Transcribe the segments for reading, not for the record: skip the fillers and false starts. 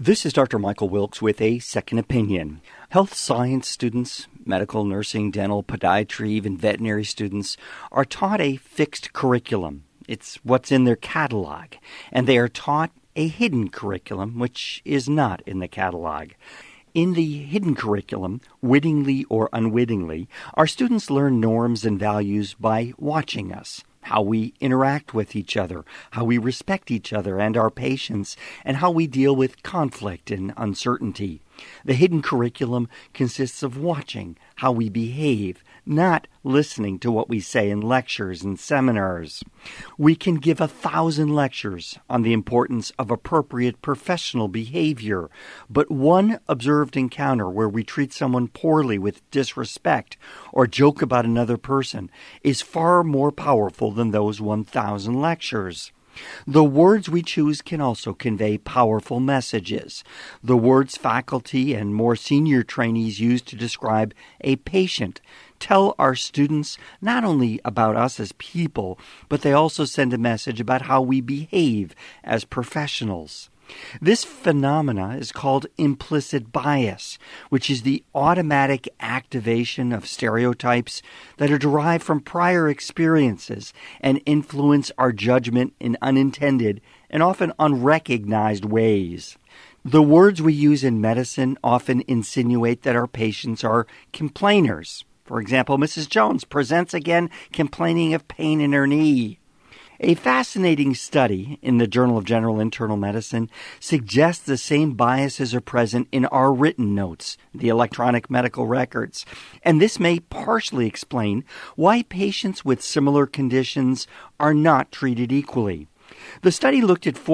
This is Dr. Michael Wilkes with a second opinion. Health science students, medical, nursing, dental, podiatry, even veterinary students are taught a fixed curriculum. It's what's in their catalog. And they are taught a hidden curriculum, which is not in the catalog. In the hidden curriculum, wittingly or unwittingly, our students learn norms and values by watching us, how we interact with each other, how we respect each other and our patients, and how we deal with conflict and uncertainty. The hidden curriculum consists of watching how we behave, not listening to what we say in lectures and seminars. We can give 1,000 lectures on the importance of appropriate professional behavior, but one observed encounter where we treat someone poorly with disrespect or joke about another person is far more powerful than those 1,000 lectures. The words we choose can also convey powerful messages. The words faculty and more senior trainees use to describe a patient tell our students not only about us as people, but they also send a message about how we behave as professionals. This phenomena is called implicit bias, which is the automatic activation of stereotypes that are derived from prior experiences and influence our judgment in unintended and often unrecognized ways. The words we use in medicine often insinuate that our patients are complainers. For example, Mrs. Jones presents again complaining of pain in her knee. A fascinating study in the Journal of General Internal Medicine suggests the same biases are present in our written notes, the electronic medical records, and this may partially explain why patients with similar conditions are not treated equally. The study looked at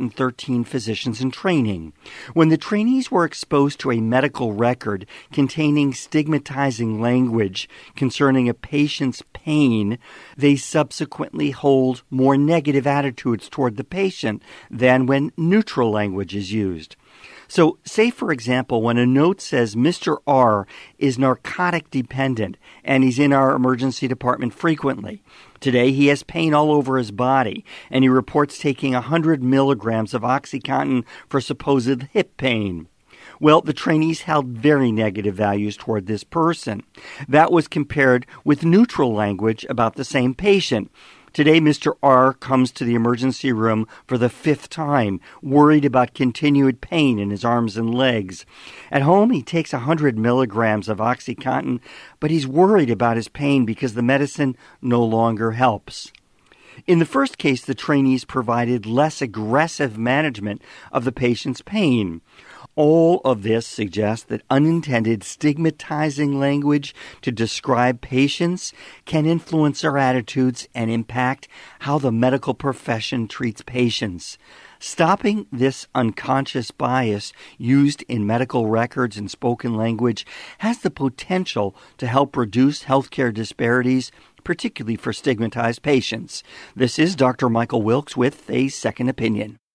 413 physicians in training. When the trainees were exposed to a medical record containing stigmatizing language concerning a patient's pain, they subsequently hold more negative attitudes toward the patient than when neutral language is used. So, say, for example, when a note says Mr. R is narcotic dependent and he's in our emergency department frequently. Today, he has pain all over his body, and he reports taking 100 milligrams of OxyContin for supposed hip pain. Well, the trainees held very negative values toward this person. That was compared with neutral language about the same patient. Today, Mr. R comes to the emergency room for the 5th time, worried about continued pain in his arms and legs. At home, he takes 100 milligrams of OxyContin, but he's worried about his pain because the medicine no longer helps. In the first case, the trainees provided less aggressive management of the patient's pain. All of this suggests that unintended stigmatizing language to describe patients can influence our attitudes and impact how the medical profession treats patients. Stopping this unconscious bias used in medical records and spoken language has the potential to help reduce healthcare disparities, particularly for stigmatized patients. This is Dr. Michael Wilkes with a second opinion.